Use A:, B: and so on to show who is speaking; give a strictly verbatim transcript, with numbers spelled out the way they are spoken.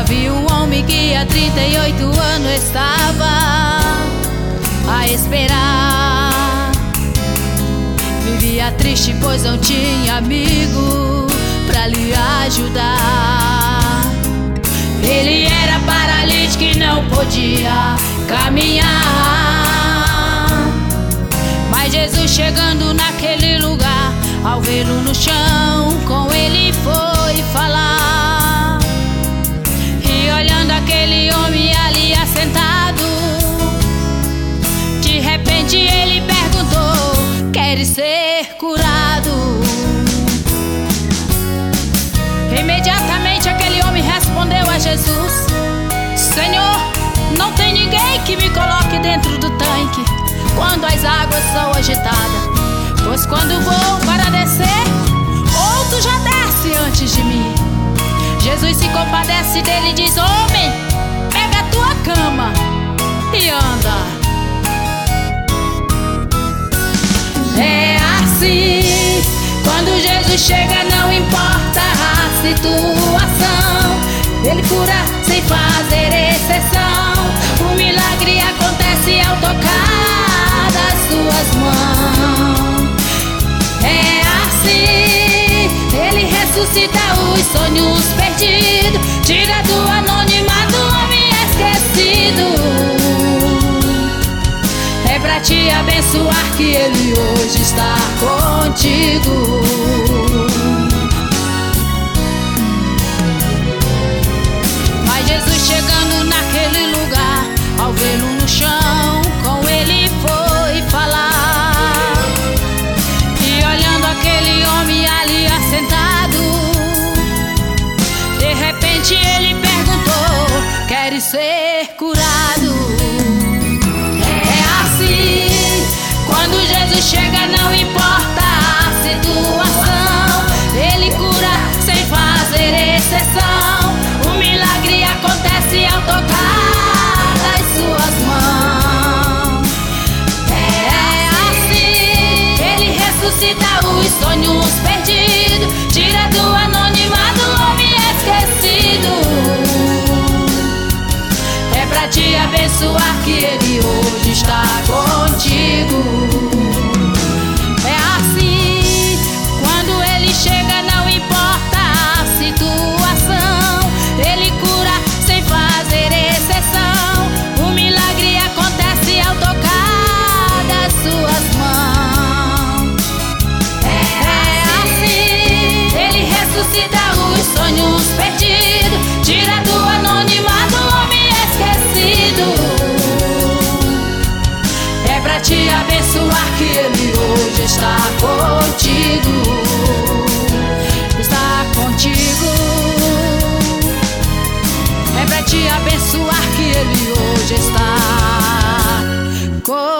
A: Vi um homem que há trinta e oito anos estava a esperar. Vivia triste pois não tinha amigo pra lhe ajudar. Ele era paralítico e não podia caminhar, mas Jesus chegando naquele lugar, ao vê-lo no chão, com ele foi falar. E olhando aquele homem ali assentado, de repente ele perguntou: queres ser curado? Imediatamente aquele homem respondeu a Jesus: Senhor, não tem ninguém que me coloque dentro do tanque quando as águas são agitadas, pois quando vou para descer, outro já desce antes de mim. Jesus se compadece dele e diz: homem, pega a tua cama e anda. É assim, quando Jesus chega não importa a situação, ele cura sem fazer exceção. O milagre acontece ao tocar das suas mãos. É assim, ele ressuscita os sonhos perdidos, tira do anonimato o homem esquecido. É pra te abençoar que ele hoje está contigo. Mas Jesus chegando naquele lugar, ao vê-lo no chão, com ele foi falar. E olhando aquele homem ali assentado, de repente ele perguntou: queres ser curado? Quando Jesus chega não importa a situação, ele cura sem fazer exceção. O milagre acontece ao tocar das suas mãos. É assim, ele ressuscita os sonhos perdidos, tira do anonimato o homem esquecido. É pra te abençoar que ele hoje está contigo. É assim, quando ele chega não importa a situação, ele cura sem fazer exceção. O milagre acontece ao tocar das suas mãos. É assim, ele ressuscita os sonhos perdidos, tira do anonimato o homem esquecido. É pra te abençoar que ele hoje está contigo. Está contigo. É pra te abençoar que ele hoje está contigo.